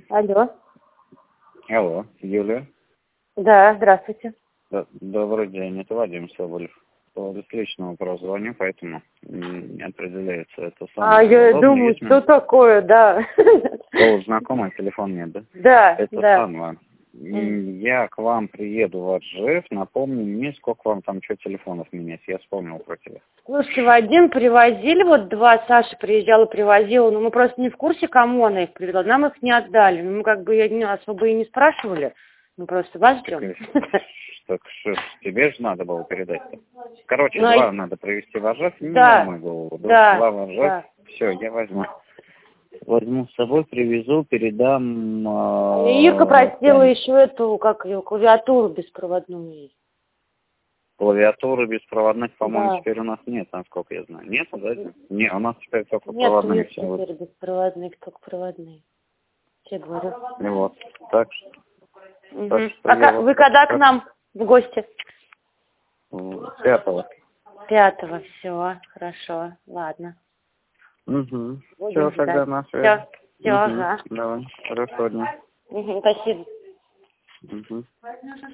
Алло. Алло, Юлия. Да, здравствуйте. Добрый день, это Вадим Соболев. По личному прозванию, поэтому не определяется это самое. Я Удобно, думаю, есть что такое, да. знакомый телефон нет, да? Да, Это да. самое. Я к вам приеду в Ржев, напомни мне, сколько вам там что телефонов менять. Я вспомнил про тебя. Слушайте, Вадим, привозили, вот два, Саша приезжала, привозила, но мы просто не в курсе, кому она их привезла, нам их не отдали. Ну, мы как бы особо и не спрашивали, мы просто вас ждем. Так что тебе же надо было передать-то. Короче, Ну, два надо привезти в Ржев, не да, на мою голову. да, Два в Ржев, да. все, я возьму. Возьму с собой, привезу, передам... Ирка просила еще эту, как ее, клавиатуру беспроводную. Клавиатуры беспроводных, по-моему, Да. теперь у нас нет, насколько я знаю. Нет, да? Не, у нас теперь только Нет, проводные нет все. теперь беспроводных, только проводные. Я говорю. И вот, так что... Угу. Так, Вы когда к нам в гости? 5-го. 5-го, все, хорошо, ладно. Угу. Будем Все, ждать. тогда на связи. Все, ага. Давай, хорошего дня. Угу, спасибо. Угу.